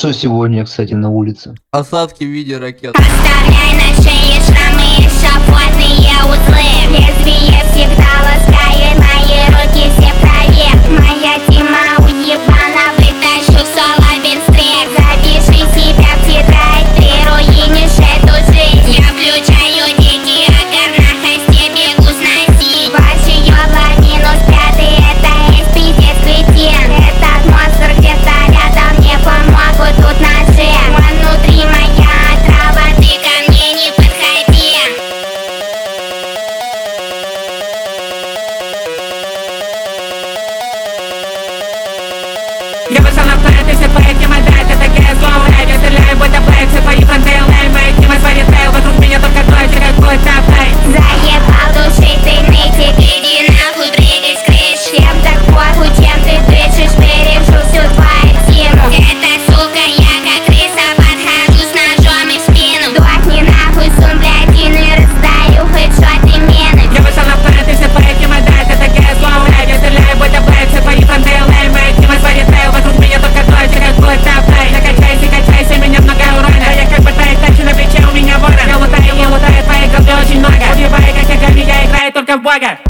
что сегодня, кстати, на улице? Осадки в виде ракет. Оставляй на шее шрамы и шафотные узлы. Лезвие всегда ласкает мои руки все в крови. Моя тьма уебана, вытащу соло бинстрик. Запиши себя в тетрадь, ты руинишь эту жизнь. Я включаю дикий агар, на хосте бегу сносить. Ваши ёбла минус 5, это есть пиздец кретин. Этот монстр где-то рядом, мне помогут тут ножи. Он внутри моя отрава, ты ко мне не подходи. Я вышел на плейт, и все твои темы дать. Это гейс-зоу, я стреляю, будто блейд. Все твои фронты, лейм, мои темы сварит тейл. Вокруг меня только дождь, как какой-то плей. Заебал души ты нытик, иди нахуй прыгай с крыш. Всем так похуй, чем ты дышишь, пережу всю твою тему. Это сука, я как крыса, подхожу с ножом и в спину. Дохни нахуй, сум, блядь, и раздаю хэдшоты мены. Я вышел на плейт, и все твои темы дать. Это гейс-зоу, я стреляю, будто блейд. Все твои фронты, лейм, мои темы сварит тейл. Вокруг меня только дождь, как какой-то плей. Накачайся, качайся, меня много урона. Я как бы тает, так на плече у меня ворон. Я лутаю, твои говны очень много. Убивай, как огонь, я играю только в бога.